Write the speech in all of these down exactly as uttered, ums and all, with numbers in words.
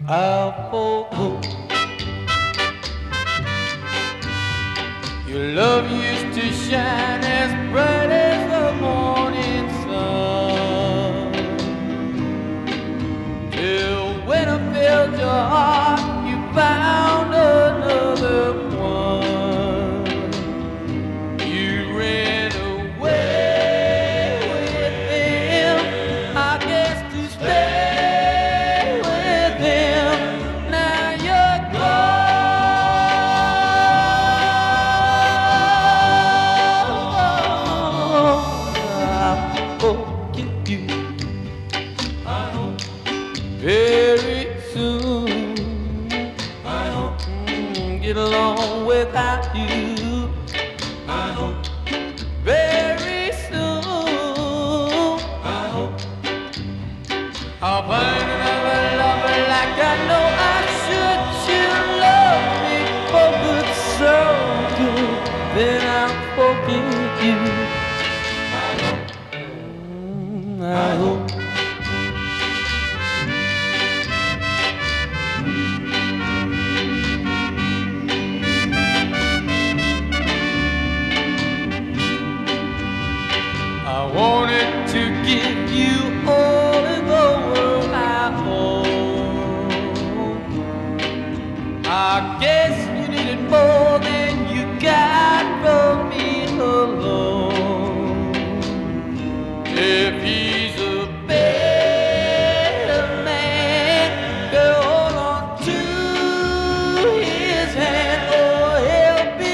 I'll forgo. Your love used to shine as bright as the morning sun, till when I felt your heart, you found another one. You ran away with him, I guess to stay with him. Now you're gone. I'll forget you very soon. I hope mm, get along without you. I hope very soon. I hope I'll find another lover like I know I should. She'll love me for good, so good. Then I'll forget you. I hope. Mm, I hope. I wanted to give you all in the world I own. I guess you needed more than you got from me alone. If he's a better man, go hold on to his hand, or he'll be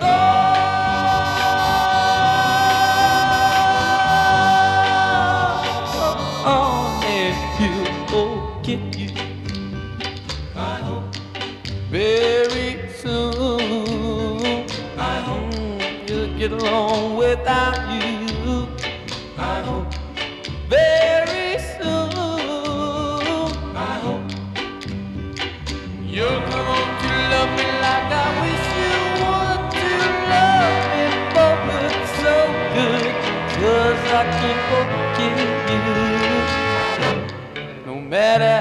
gone. And he'll forget you, I hope, very soon. I hope you'll get along without you. I hope very soon. I hope you'll come on to love me like I wish you would, to love me for good, so good, 'cause I can't forget you. No matter